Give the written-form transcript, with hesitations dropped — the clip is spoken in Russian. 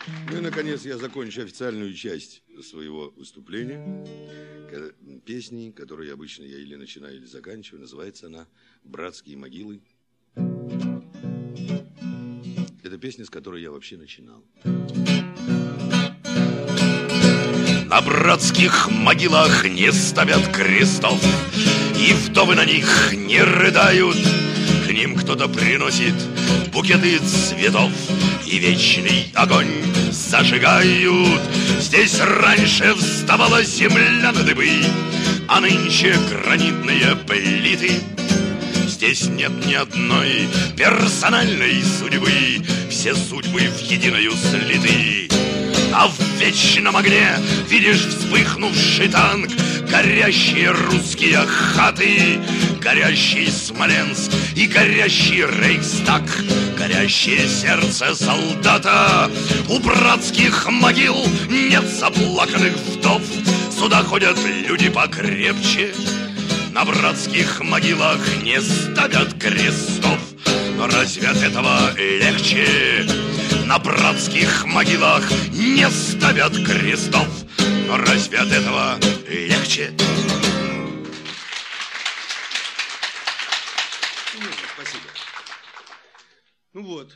Ну и, наконец, я закончу официальную часть своего выступления. Песней, которую обычно я или начинаю, или заканчиваю. Называется она «Братские могилы». Это песня, с которой я вообще начинал. На братских могилах не ставят крестов, и вдовы на них не рыдают. К ним кто-то приносит букеты цветов и вечный огонь зажигают. Здесь раньше вставала земля на дыбы, а нынче гранитные плиты. Здесь нет ни одной персональной судьбы, все судьбы в единую слиты. А в вечном огне видишь вспыхнувший танк, горящие русские хаты, горящий Смоленск и горящий Рейхстаг, горящее сердце солдата. У братских могил нет заплаканных вдов, сюда ходят люди покрепче. На братских могилах не ставят крестов, но разве от этого легче? На братских могилах не ставят крестов, но разве от этого легче? Спасибо. Ну вот.